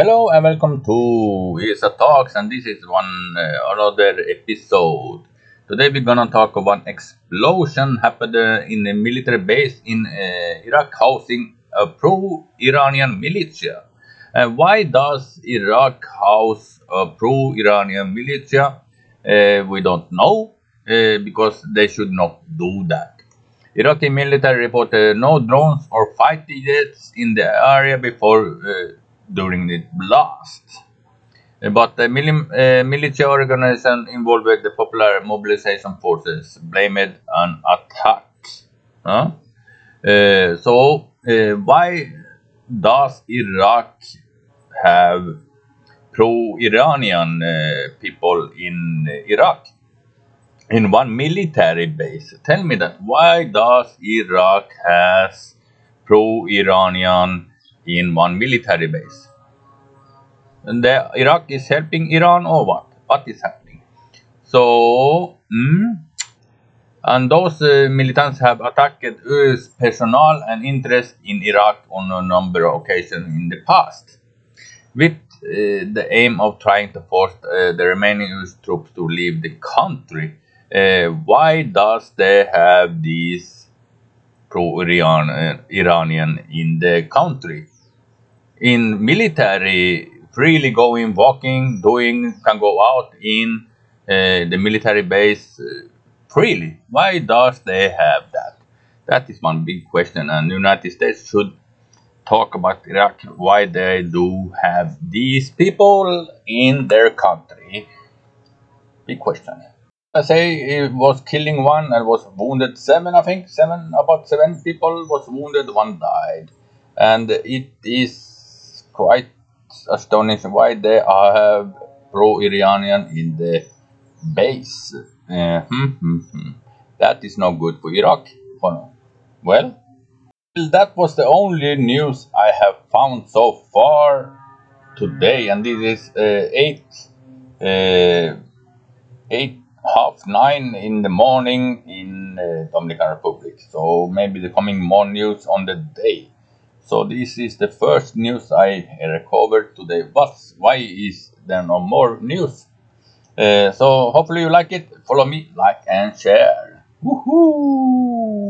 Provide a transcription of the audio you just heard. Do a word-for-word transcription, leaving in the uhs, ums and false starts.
Hello and welcome to E S A Talks, and this is one uh, another episode. Today we're gonna talk about explosion happened uh, in a military base in uh, Iraq, housing a pro-Iranian militia. And why does Iraq house a pro-Iranian militia? Uh, we don't know uh, because they should not do that. Iraqi military reported no drones or fighter jets in the area before uh, during the blast. Uh, But the mili- uh, military organization involved with the Popular Mobilization Forces blamed an attack. Huh? Uh, so, uh, why does Iraq have pro-Iranian uh, people in Iraq? In one military base. Tell me that. Why does Iraq has pro-Iranian in one military base? And the Iraq is helping Iran or what? What is happening? So, mm, and those uh, militants have attacked U S personnel and interest in Iraq on a number of occasions in the past, with uh, the aim of trying to force uh, the remaining U S troops to leave the country. Uh, why does they have these pro-Iran uh, Iranian in the country? In military, freely going, walking, doing, can go out in uh, the military base uh, freely. Why does they have that? That is one big question, and the United States should talk about Iraq, why they do have these people in their country. Big question. I say it was killing one and was wounded seven, I think. Seven, about seven people was wounded, one died. And it is quite astonishing why they have pro-Iranian in the base. Uh, hmm, hmm, hmm. That is not good for Iraq. For now. Well, that was the only news I have found so far today, and this is uh, eight, uh, eight half nine in the morning in uh, Dominican Republic. So maybe the coming more news on the day. So this is the first news I recovered today. What's why is there no more news? Uh, so hopefully you like it. Follow me, like and share. Woohoo!